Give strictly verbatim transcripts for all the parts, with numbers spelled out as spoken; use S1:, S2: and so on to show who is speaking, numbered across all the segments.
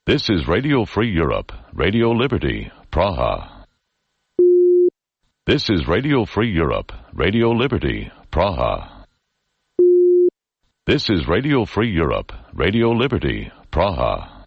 S1: This is Radio Free Europe, Radio Liberty, Praha. This is Radio Free Europe, Radio Liberty, Praha. This is Radio Free Europe, Radio Liberty, Praha.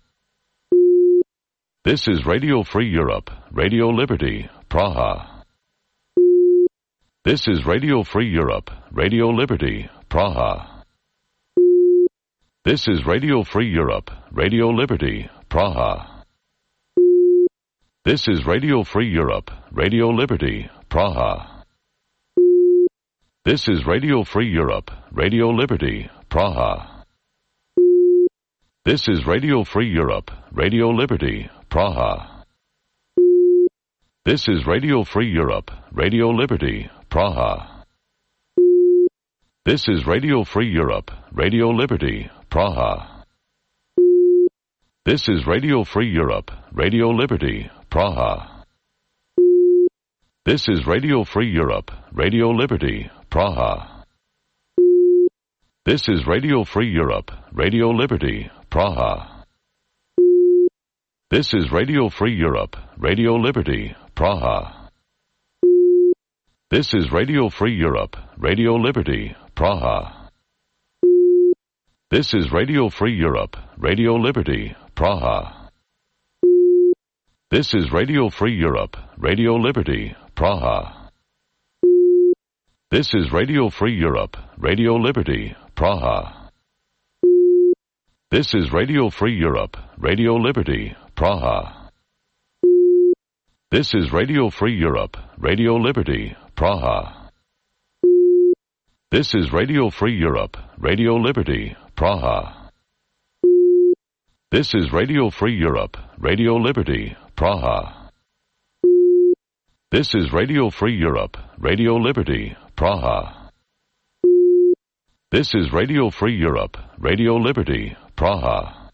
S1: This is Radio Free Europe, Radio Liberty, Praha. This is Radio Free Europe, Radio Liberty, Praha. This is Radio Free Europe, Radio Liberty, Praha. This is Radio Free Europe, Radio Liberty, Praha. This is Radio Free Europe, Radio Liberty, Praha. This is Radio Free Europe, Radio Liberty, Praha. This is Radio Free Europe, Radio Liberty, Praha. This is Radio Free Europe, Radio Liberty, Praha. This is Radio Free Europe, Radio Liberty, Praha. This is Radio Free Europe, Radio Liberty, Praha. This is Radio Free Europe, Radio Liberty, Praha. This is Radio Free Europe, Radio Liberty, Praha. This is Radio Free Europe, Radio Liberty, Praha. This is Radio Free Europe, Radio Liberty, Praha. This is Radio Free Europe, Radio Liberty, Praha. This is Radio Free Europe, Radio Liberty, Praha. This is Radio Free Europe, Radio Liberty, Praha. This is Radio Free Europe, Radio Liberty, Praha. This is Radio Free Europe, Radio Liberty, Praha. This is Radio Free Europe, Radio Liberty, Praha. This is Radio Free Europe, Radio Liberty, Praha. This is Radio Free Europe, Radio Liberty, Praha.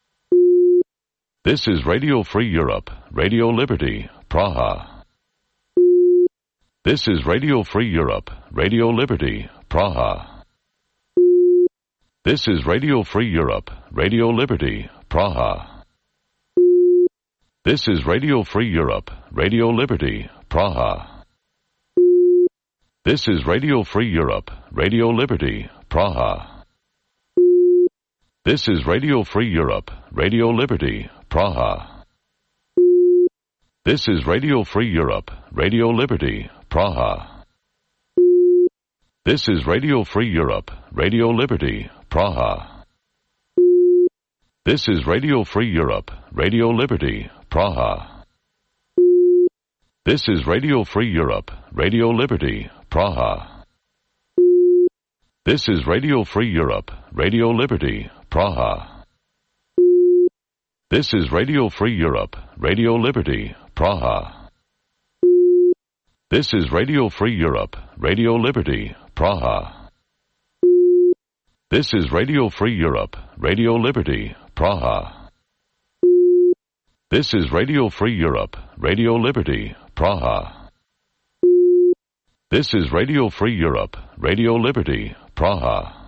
S1: This is Radio Free Europe, Radio Liberty, Praha. This is Radio Free Europe, Radio Liberty, Praha. This is Radio Free Europe, Radio Liberty, Praha. This is Radio Free Europe, Radio Liberty, Praha. This is Radio Free Europe, Radio Liberty, Praha. This is Radio Free Europe, Radio Liberty, Praha. This is Radio Free Europe, Radio Liberty, Praha. This is Radio Free Europe, Radio Liberty, Praha. This is Radio Free Europe, Radio Liberty, Praha. This is Radio Free Europe, Radio Liberty, Praha. This is Radio Free Europe, Radio Liberty, Praha. This is Radio Free Europe, Radio Liberty, Praha. This is Radio Free Europe, Radio Liberty, Praha. This is Radio Free Europe, Radio Liberty, Praha. This is Radio Free Europe, Radio Liberty, Praha. This is Radio Free Europe, Radio Liberty, Praha.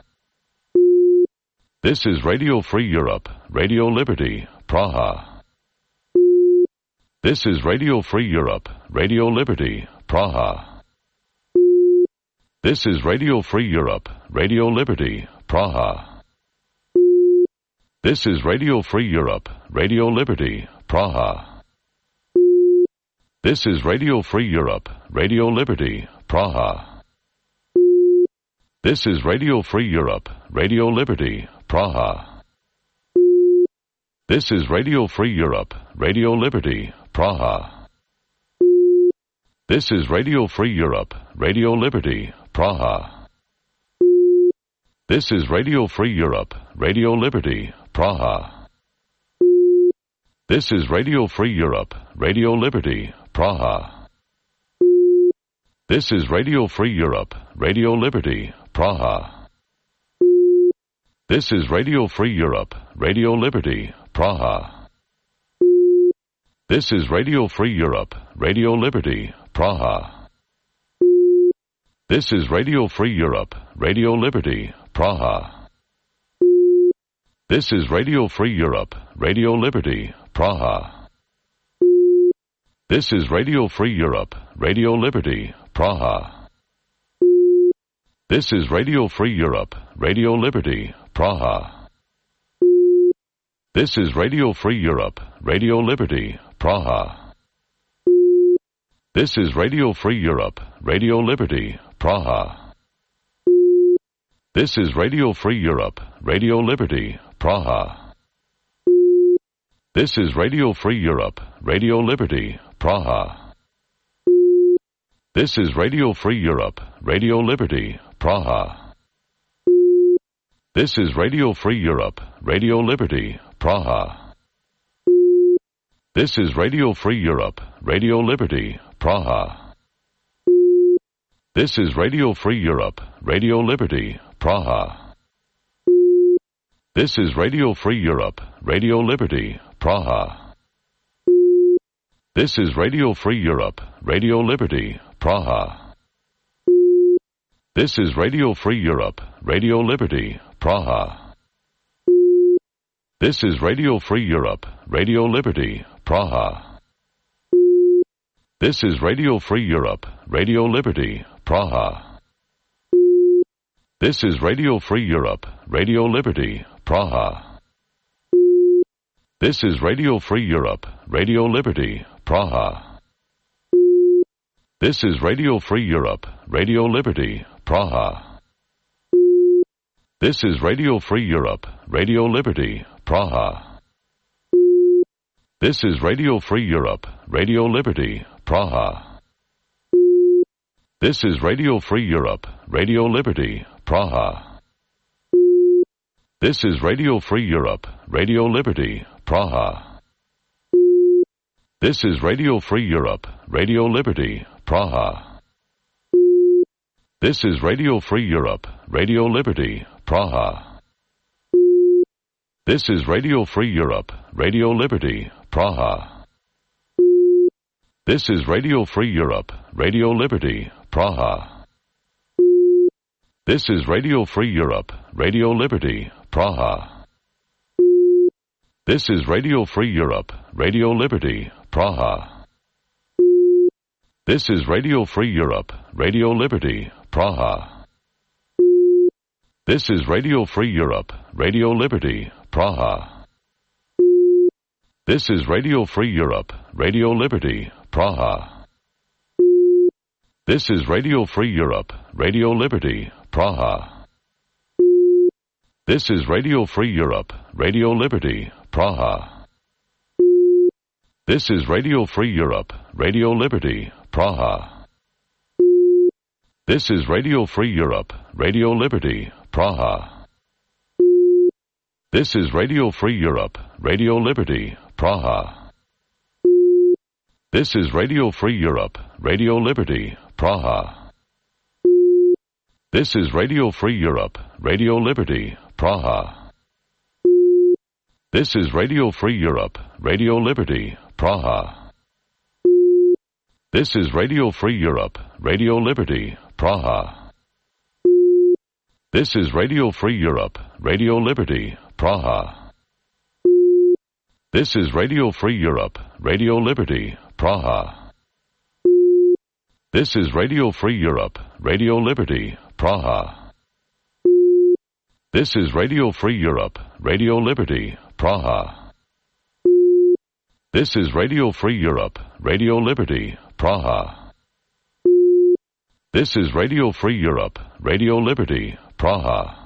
S1: This is Radio Free Europe, Radio Liberty, Praha. This is Radio Free Europe, Radio Liberty, Praha. This is Radio Free Europe, Radio Liberty, Praha. This is Radio Free Europe, Radio Liberty, Praha. This is Radio Free Europe, Radio Liberty, Praha. This is Radio Free Europe, Radio Liberty, Praha. This is Radio Free Europe, Radio Liberty, Praha. This is Radio Free Europe, Radio Liberty, Praha. This is Radio Free Europe, Radio Liberty, Praha. This is Radio Free Europe, Radio Liberty, Praha. This is Radio Free Europe, Radio Liberty, Praha. This is Radio Free Europe, Radio Liberty, Praha. This is Radio Free Europe, Radio Liberty, Praha. This is Radio Free Europe, Radio Liberty, Praha. This is Radio Free Europe, Radio Liberty, Praha. This is Radio Free Europe, Radio Liberty, Praha. This is Radio Free Europe, Radio Liberty, Praha. This is Radio Free Europe, Radio Liberty, Praha. This is Radio Free Europe, Radio Liberty, Praha. This is Radio Free Europe, Radio Liberty, Praha. This is Radio Free Europe, Radio Liberty, Praha. This is Radio Free Europe, Radio Liberty, Praha. This is Radio Free Europe, Radio Liberty, Praha. This is Radio Free Europe, Radio Liberty, Praha. This is Radio Free Europe, Radio Liberty, Praha. This is Radio Free Europe, Radio Liberty, Praha. This is Radio Free Europe, Radio Liberty, Praha. This is Radio Free Europe, Radio Liberty, Praha. This is Radio Free Europe, Radio Liberty, Praha. This is Radio Free Europe, Radio Liberty, Praha. This is Radio Free Europe, Radio Liberty, Praha. This is Radio Free Europe, Radio Liberty, Praha. This is Radio Free Europe, Radio Liberty, Praha. This is Radio Free Europe, Radio Liberty, Praha. This is Radio Free Europe, Radio Liberty, Praha. This is Radio Free Europe, Radio Liberty, Praha. This is Radio Free Europe, Radio Liberty, Praha. This is Radio Free Europe, Radio Liberty, Praha. This is Radio Free Europe, Radio Liberty, Praha. This is Radio Free Europe, Radio Liberty, Praha. This is Radio Free Europe, Radio Liberty, Praha. This is Radio Free Europe, Radio Liberty, Praha. This is Radio Free Europe, Radio Liberty, Praha. This is Radio Free Europe, Radio Liberty, Praha. This is Radio Free Europe, Radio Liberty, Praha. This is Radio Free Europe, Radio Liberty, Praha. This is Radio Free Europe, Radio Liberty, Praha. This is Radio Free Europe, Radio Liberty, Praha. This is Radio Free Europe, Radio Liberty, Praha. This is Radio Free Europe, Radio Liberty, Praha. This is Radio Free Europe, Radio Liberty, Praha. This is Radio Free Europe, Radio Liberty, Praha. This is Radio Free Europe, Radio Liberty, Praha. This is Radio Free Europe, Radio Liberty, Praha. This is Radio Free Europe, Radio Liberty, Praha. This is Radio Free Europe, Radio Liberty, Praha. This is Radio Free Europe, Radio Liberty, Praha. This is Radio Free Europe, Radio Liberty, Praha. This is Radio Free Europe, Radio Liberty, Praha. This is Radio Free Europe, Radio Liberty, Praha. This is Radio Free Europe, Radio Liberty, Praha.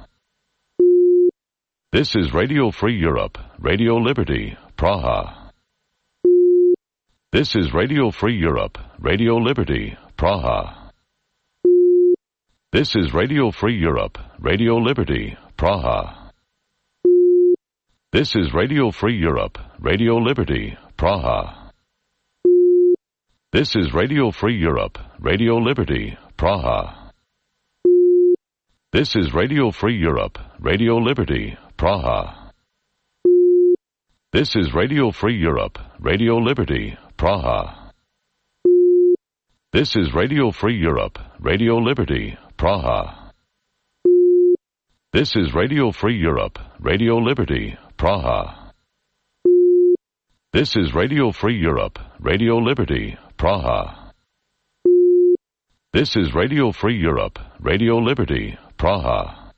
S1: This is Radio Free Europe, Radio Liberty, Praha. This is Radio Free Europe, Radio Liberty, Praha. This is Radio Free Europe, Radio Liberty, Praha. This is Radio Free Europe, Radio Liberty, Praha. This is Radio Free Europe, Radio Liberty, Praha. This is Radio Free Europe, Radio Liberty, Praha. This is Radio Free Europe, Radio Liberty, Praha. This is Radio Free Europe, Radio Liberty, Praha. This is Radio Free Europe, Radio Liberty, Praha. This is Radio Free Europe, Radio Liberty, Praha. This is Radio Free Europe, Radio Liberty, Praha.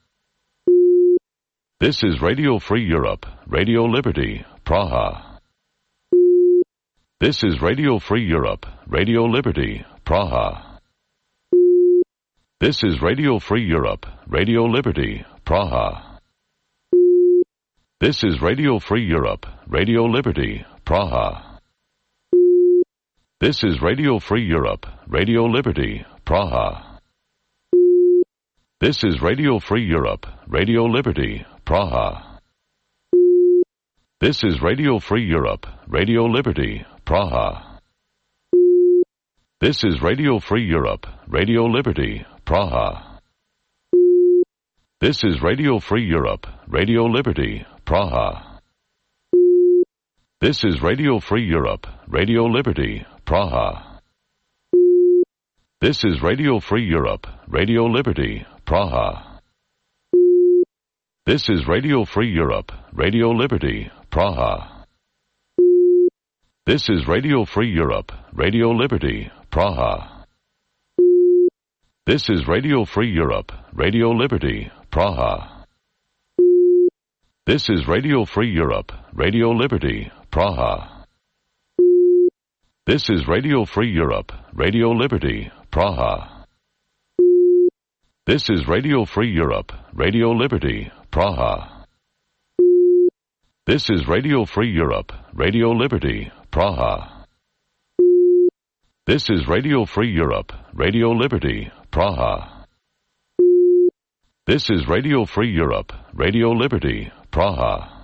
S1: This is Radio Free Europe, Radio Liberty, Praha. This is Radio Free Europe, Radio Liberty, Praha. This is Radio Free Europe, Radio Liberty, Praha. This is Radio Free Europe, Radio Liberty, Praha. This is Radio Free Europe, Radio Liberty, Praha. This is Radio Free Europe, Radio Liberty, Praha. This is Radio Free Europe, Radio Liberty, Praha. This is Radio Free Europe, Radio Liberty, Praha. This is Radio Free Europe, Radio Liberty, Praha. This is Radio Free Europe, Radio Liberty, Praha. This is Radio Free Europe, Radio Liberty, Praha. This is Radio Free Europe, Radio Liberty, Praha. This is Radio Free Europe, Radio Liberty, Praha. This is Radio Free Europe, Radio Liberty, Praha. This is Radio Free Europe, Radio Liberty, Praha. This is Radio Free Europe, Radio Liberty, Praha. This is Radio Free Europe, Radio Liberty, Praha. This is Radio Free Europe, Radio Liberty, Praha. This is Radio Free Europe, Radio Liberty, Praha. This is Radio Free Europe, Radio Liberty, Praha.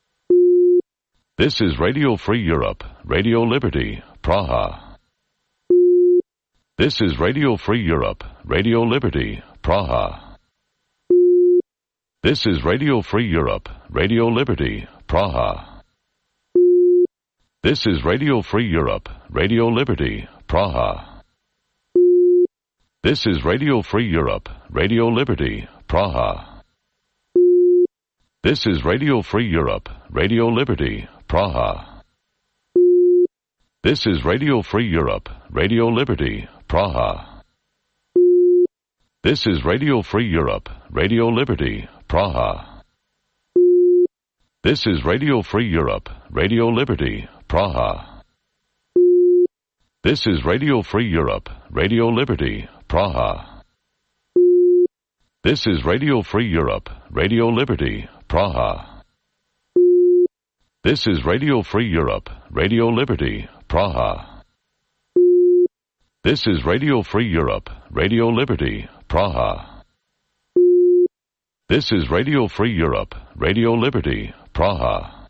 S1: This is Radio Free Europe, Radio Liberty, Praha. This is Radio Free Europe, Radio Liberty, Praha. This is Radio Free Europe, Radio Liberty, Praha. This is Radio Free Europe, Radio Liberty, Praha. This is Radio Free Europe, Radio Liberty, Praha. This is Radio Free Europe, Radio Liberty, Praha. This is Radio Free Europe, Radio Liberty, Praha. This is Radio Free Europe, Radio Liberty, Praha. This is Radio Free Europe, Radio Liberty, Praha. This is Radio Free Europe, Radio Liberty, Praha. This is Radio Free Europe, Radio Liberty, Praha. This is Radio Free Europe, Radio Liberty, Praha. This is Radio Free Europe, Radio Liberty, Praha. This is Radio Free Europe, Radio Liberty, Praha.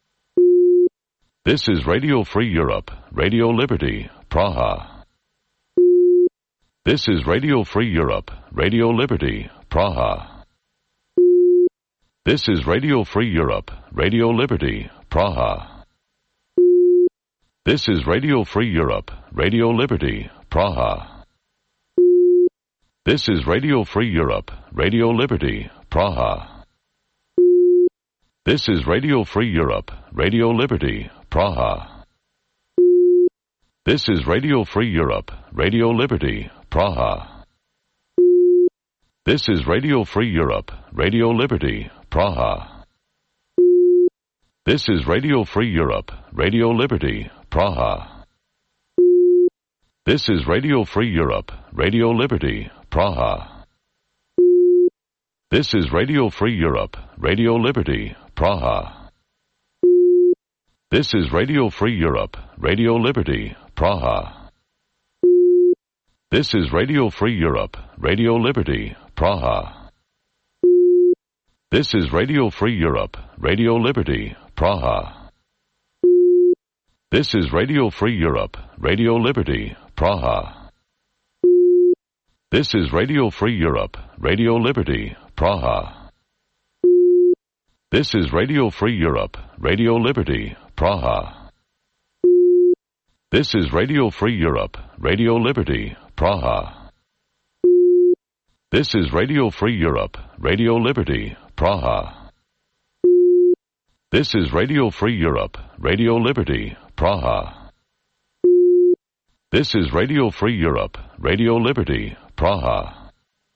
S1: This is Radio Free Europe, Radio Liberty, Praha. This is Radio Free Europe, Radio Liberty, Praha. This is Radio Free Europe, Radio Liberty, Praha. This is Radio Free Europe, Radio Liberty, Praha. This is Radio Free Europe, Radio Liberty, Praha. This is Radio Free Europe, Radio Liberty, Praha. This is Radio Free Europe, Radio Liberty, Praha. This is Radio Free Europe, Radio Liberty, Praha. This is Radio Free Europe, Radio Liberty, Praha. This is Radio Free Europe, Radio Liberty, Praha. This is Radio Free Europe, Radio Liberty, Praha. This is Radio Free Europe, Radio Liberty, Praha. This is Radio Free Europe, Radio Liberty, Praha. This is Radio Free Europe, Radio Liberty, Praha. This is Radio Free Europe, Radio Liberty, Praha. This is Radio Free Europe, Radio Liberty, Praha. This is Radio Free Europe, Radio Liberty, Praha. This is Radio Free Europe, Radio Liberty, Praha. This is Radio Free Europe, Radio Liberty, Praha. This is Radio Free Europe, Radio Liberty, Praha. This is Radio Free Europe, Radio Liberty, Praha.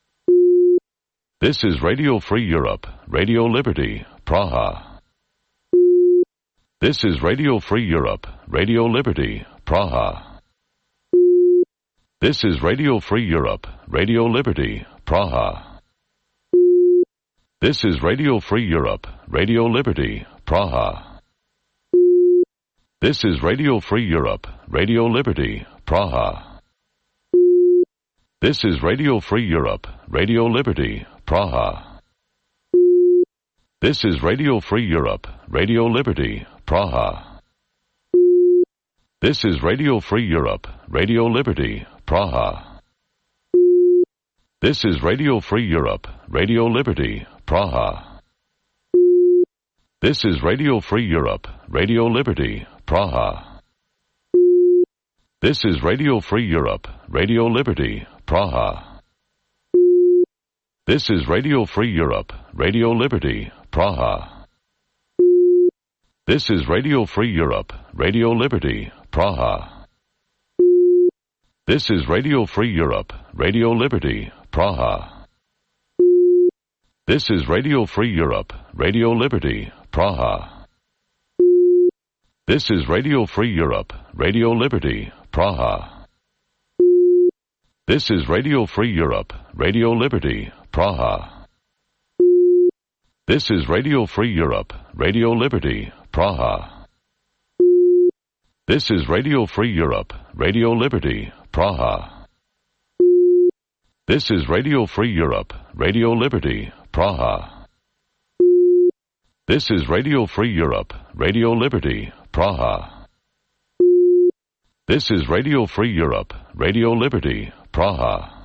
S1: This is Radio Free Europe, Radio Liberty, Praha. This is Radio Free Europe, Radio Liberty, Praha. This is Radio Free Europe, Radio Liberty, Praha. This is Radio Free Europe, Radio Liberty, Praha. This is Radio Free Europe, Radio Liberty, Praha. This is Radio Free Europe, Radio Liberty, Praha. This is Radio Free Europe, Radio Liberty, Praha. This is Radio Free Europe, Radio Liberty, Praha. This is Radio Free Europe, Radio Liberty, Praha. This is Radio Free Europe, Radio Liberty, Praha. This is Radio Free Europe, Radio Liberty, Praha. This is Radio Free Europe, Radio Liberty, Praha. This is Radio Free Europe, Radio Liberty, Praha. This is Radio Free Europe, Radio Liberty, Praha. This is Radio Free Europe, Radio Liberty, Praha. This is Radio Free Europe, Radio Liberty, Praha. This is Radio Free Europe, Radio Liberty, Praha. This is Radio Free Europe, Radio Liberty, Praha. This is Radio Free Europe, Radio Liberty, Praha. This is Radio Free Europe, Radio Liberty, Praha. This is Radio Free Europe, Radio Liberty, Praha. This is Radio Free Europe, Radio Liberty, Praha.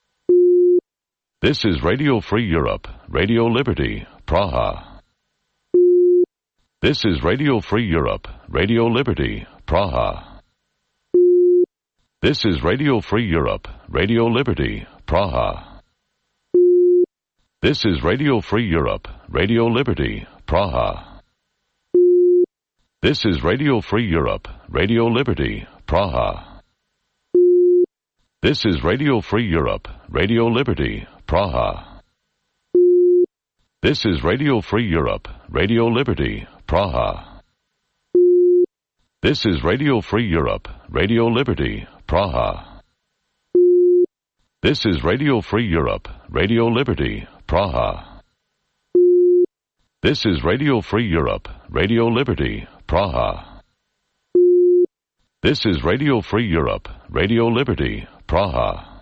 S1: This is Radio Free Europe, Radio Liberty, Praha. This is Radio Free Europe, Radio Liberty, Praha. This is Radio Free Europe, Radio Liberty, Praha. This is Radio Free Europe, Radio Liberty, Praha. This is Radio Free Europe, Radio Liberty, Praha. This is Radio Free Europe, Radio Liberty, Praha. This is Radio Free Europe, Radio Liberty, Praha. This is Radio Free Europe, Radio Liberty, Praha. This is Radio Free Europe, Radio Liberty, Praha. This is Radio Free Europe, Radio Liberty, Praha. This is Radio Free Europe, Radio Liberty, Praha.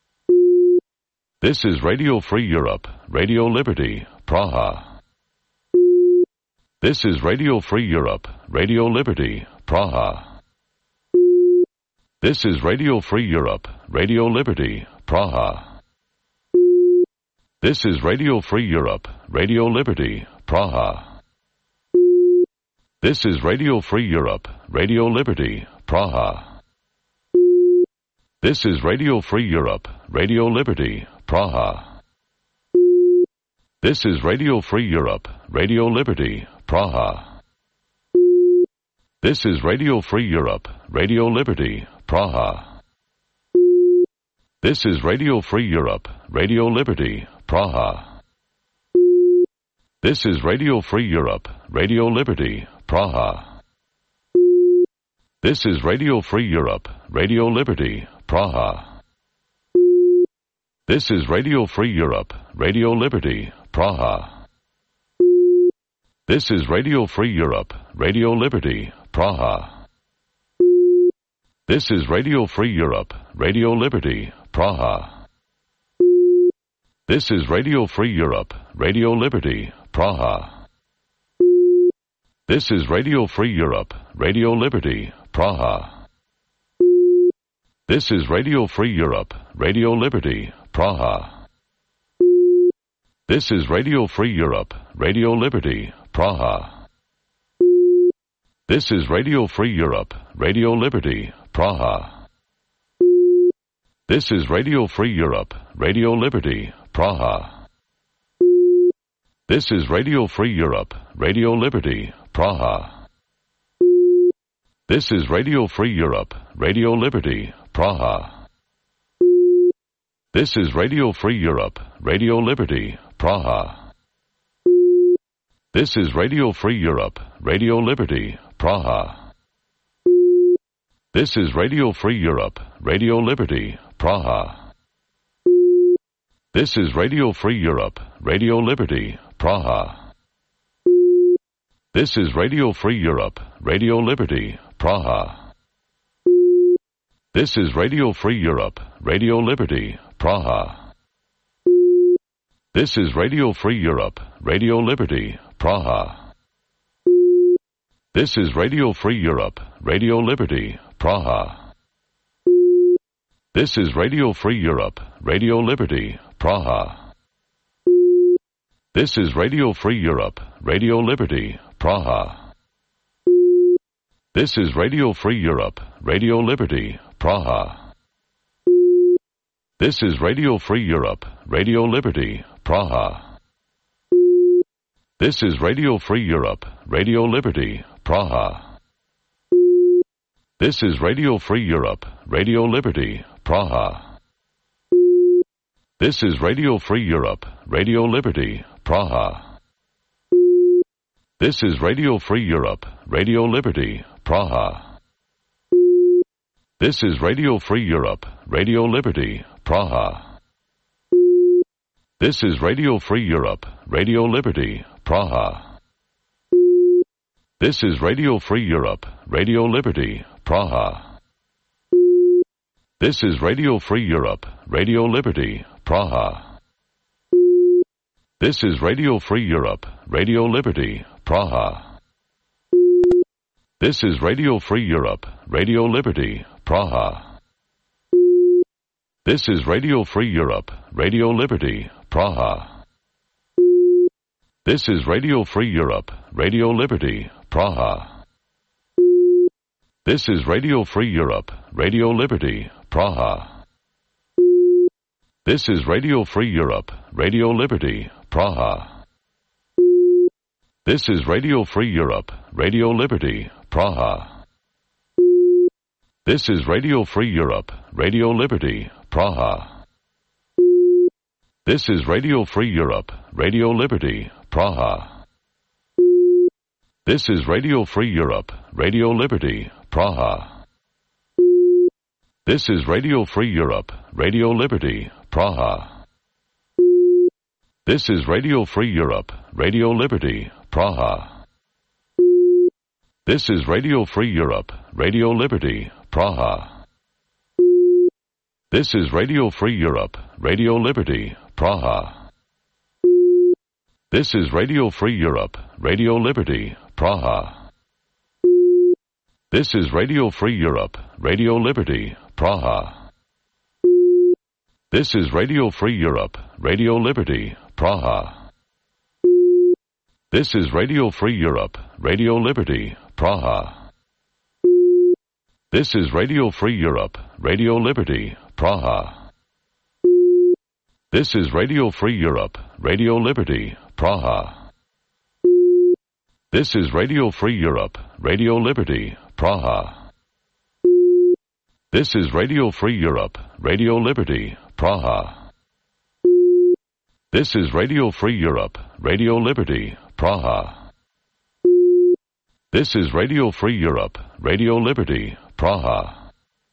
S1: This is Radio Free Europe, Radio Liberty, Praha. This is Radio Free Europe, Radio Liberty, Praha. This is Radio Free Europe, Radio Liberty, Praha. This is Radio Free Europe, Radio Liberty, Praha. This is Radio Free Europe, Radio Liberty, Praha. This is Radio Free Europe, Radio Liberty, Praha. This is Radio Free Europe, Radio Liberty, Praha. This is Radio Free Europe, Radio Liberty, Praha. This is Radio Free Europe, Radio Liberty, Praha. This is Radio Free Europe, Radio Liberty, Praha. This is Radio Free Europe, Radio Liberty, Praha. This is Radio Free Europe, Radio Liberty, Praha. This is Radio Free Europe, Radio Liberty, Praha. This is Radio Free Europe, Radio Liberty, Praha. This is Radio Free Europe, Radio Liberty, Praha. This is Radio Free Europe, Radio Liberty, Praha. This is Radio Free Europe, Radio Liberty, Praha. This is Radio Free Europe, Radio Liberty, Praha. This is Radio Free Europe, Radio Liberty, Praha. This is Radio Free Europe, Radio Liberty, Praha. This is Radio Free Europe, Radio Liberty, Praha. This is Radio Free Europe, Radio Liberty, Praha. This is Radio Free Europe, Radio Liberty, Praha. This is Radio Free Europe, Radio Liberty, Praha. This is Radio Free Europe, Radio Liberty, Praha. This is Radio Free Europe, Radio Liberty, Praha. This is Radio Free Europe, Radio Liberty, Praha. This is Radio Free Europe, Radio Liberty, Praha. This is Radio Free Europe, Radio Liberty, Praha. This is Radio Free Europe, Radio Liberty, Praha. This is Radio Free Europe, Radio Liberty, Praha. This is Radio Free Europe, Radio Liberty, Praha. This is Radio Free Europe, Radio Liberty, Praha. This is Radio Free Europe, Radio Liberty, Praha. This is Radio Free Europe, Radio Liberty, Praha. This is Radio Free Europe, Radio Liberty, Praha. This is Radio Free Europe, Radio Liberty, Praha. This is Radio Free Europe, Radio Liberty, Praha. This is Radio Free Europe, Radio Liberty, Praha. This is Radio Free Europe, Radio Liberty, Praha. This is Radio Free Europe, Radio Liberty, Praha. This is Radio Free Europe, Radio Liberty, Praha. This is Radio Free Europe, Radio Liberty, Praha. This is Radio Free Europe, Radio Liberty, Praha. This is Radio Free Europe, Radio Liberty, Praha. This is Radio Free Europe, Radio Liberty, Praha. This is Radio Free Europe, Radio Liberty, Praha. This is Radio Free Europe, Radio Liberty, Praha. This is Radio Free Europe, Radio Liberty, Praha. This is Radio Free Europe, Radio Liberty, Praha. This is Radio Free Europe, Radio Liberty, Praha. This is Radio Free Europe, Radio Liberty, Praha. This is Radio Free Europe, Radio Liberty, Praha. This is Radio Free Europe, Radio Liberty, Praha. This is Radio Free Europe, Radio Liberty, Praha. This is Radio Free Europe, Radio Liberty, Praha. This is Radio Free Europe, Radio Liberty, Praha. This is Radio Free Europe, Radio Liberty, Praha. This is Radio Free Europe, Radio Liberty, Praha. This is Radio Free Europe, Radio Liberty, Praha. This is Radio Free Europe, Radio Liberty, Praha. This is Radio Free Europe, Radio Liberty, Praha. This is Radio Free Europe, Radio Liberty, Praha. This is Radio Free Europe, Radio Liberty, Praha. This is Radio Free Europe, Radio Liberty, Praha. This is Radio Free Europe, Radio Liberty, Praha.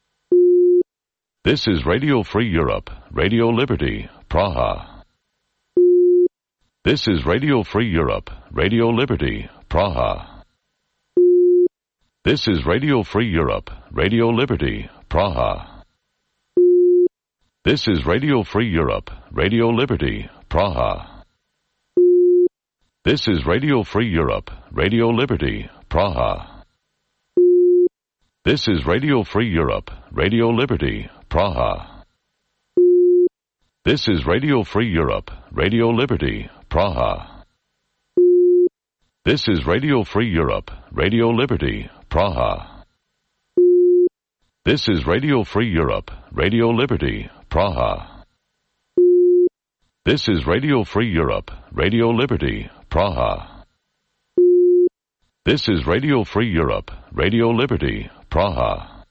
S1: This is Radio Free Europe, Radio Liberty, Praha. This is Radio Free Europe, Radio Liberty, Praha. This is Radio Free Europe, Radio Liberty, Praha. This is Radio Free Europe, Radio Liberty, Praha. This is Radio Free Europe, Radio Liberty, Praha. This is Radio Free Europe, Radio Liberty, Praha. This is Radio Free Europe, Radio Liberty, Praha. This is Radio Free Europe, Radio Liberty, Praha. This is Radio Free Europe, Radio Liberty, Praha. This is Radio Free Europe, Radio Liberty, Praha. This is Radio Free Europe, Radio Liberty, Praha.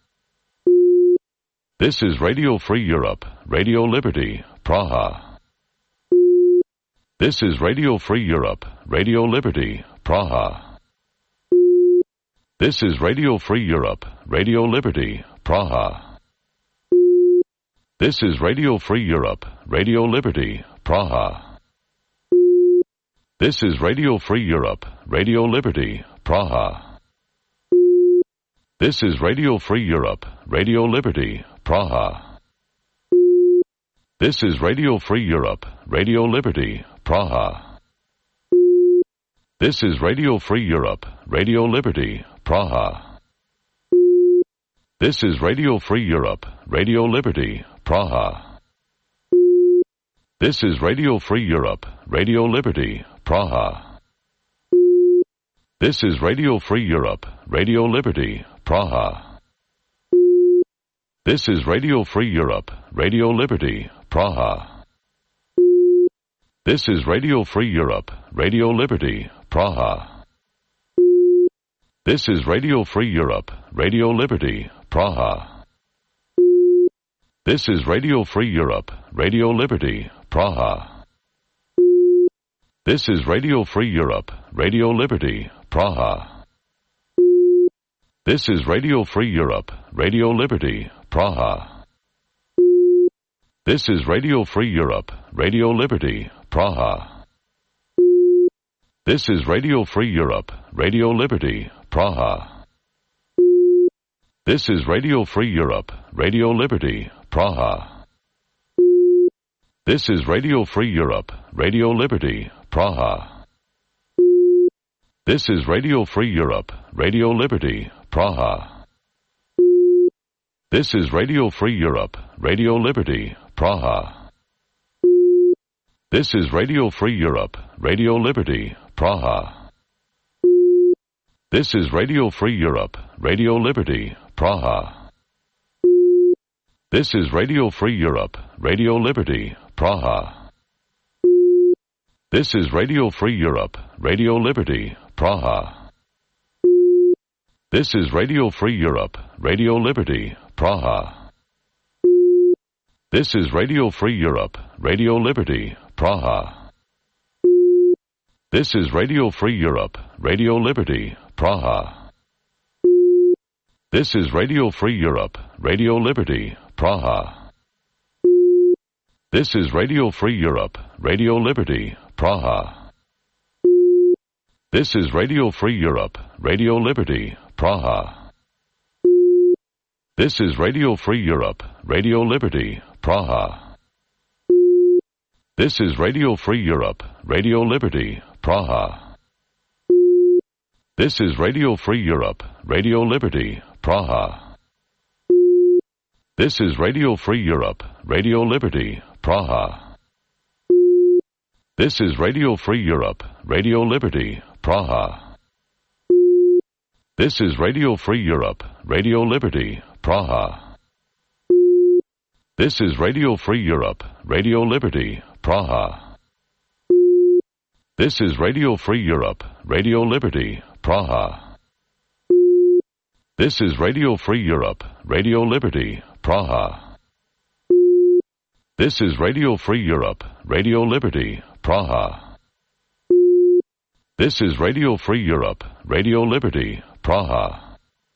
S1: This is Radio Free Europe, Radio Liberty, Praha. This is Radio Free Europe, Radio Liberty, Praha. This is Radio Free Europe, Radio Liberty, Praha. This is Radio Free Europe, Radio Liberty, Praha. This is Radio Free Europe, Radio Liberty, Praha. This is Radio Free Europe, Radio Liberty, Praha. This is Radio Free Europe, Radio Liberty, Praha. This is Radio Free Europe, Radio Liberty, Praha. This is Radio Free Europe, Radio Liberty, Praha. This is Radio Free Europe, Radio Liberty, Praha. This is Radio Free Europe, Radio Liberty, Praha. This is Radio Free Europe, Radio Liberty, Praha. This is Radio Free Europe, Radio Liberty, Praha. This is Radio Free Europe, Radio Liberty, Praha. This is Radio Free Europe, Radio Liberty, Praha. This is Radio Free Europe, Radio Liberty, Praha. This is Radio Free Europe, Radio Liberty, Praha. This is Radio Free Europe, Radio Liberty, Praha. This is Radio Free Europe, Radio Liberty, Praha. This is Radio Free Europe, Radio Liberty, Praha. This is Radio Free Europe, Radio Liberty, Praha. This is Radio Free Europe, Radio Liberty, Praha. This is Radio Free Europe, Radio Liberty, Praha. This is Radio Free Europe, Radio Liberty, Praha. This is Radio Free Europe, Radio Liberty, Praha. This is Radio Free Europe, Radio Liberty, Praha. This is Radio Free Europe, Radio Liberty, Praha. This is Radio Free Europe, Radio Liberty, Praha. This is Radio Free Europe, Radio Liberty, Praha. This is Radio Free Europe, Radio Liberty, Praha. This is Radio Free Europe, Radio Liberty, Praha. This is Radio Free Europe, Radio Liberty, Praha. This is Radio Free Europe, Radio Liberty, Praha. This is Radio Free Europe, Radio Liberty, Praha. This is Radio Free Europe, Radio Liberty, Praha. This is Radio Free Europe, Radio Liberty, Praha. This is Radio Free Europe, Radio Liberty, Praha. This is Radio Free Europe, Radio Liberty, Praha. This is Radio Free Europe, Radio Liberty, Praha. This is Radio Free Europe, Radio Liberty, Praha. This is Radio Free Europe, Radio Liberty, Praha. This is Radio Free Europe, Radio Liberty, Praha. This is Radio Free Europe, Radio Liberty, Praha. This is Radio Free Europe, Radio Liberty, Praha.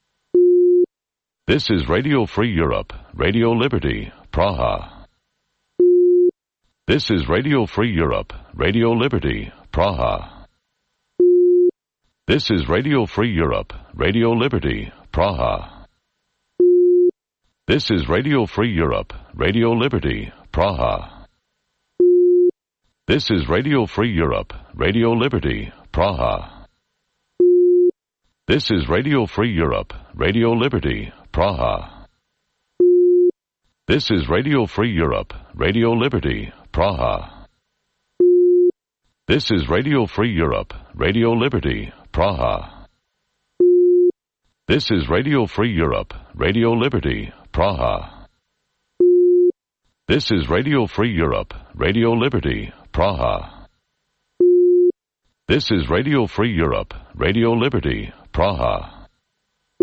S1: This is Radio Free Europe, Radio Liberty, Praha. This is Radio Free Europe, Radio Liberty, Praha. This is Radio Free Europe, Radio Liberty, Praha. This is Radio Free Europe, Radio Liberty, Praha. This is Radio Free Europe, Radio Liberty, Praha. This is Radio Free Europe, Radio Liberty, Praha. This is Radio Free Europe, Radio Liberty, Praha. This is Radio Free Europe, Radio Liberty, Praha. This is Radio Free Europe, Radio Liberty, Praha. This is Radio Free Europe, Radio Liberty, Praha. This is Radio Free Europe, Radio Liberty, Praha.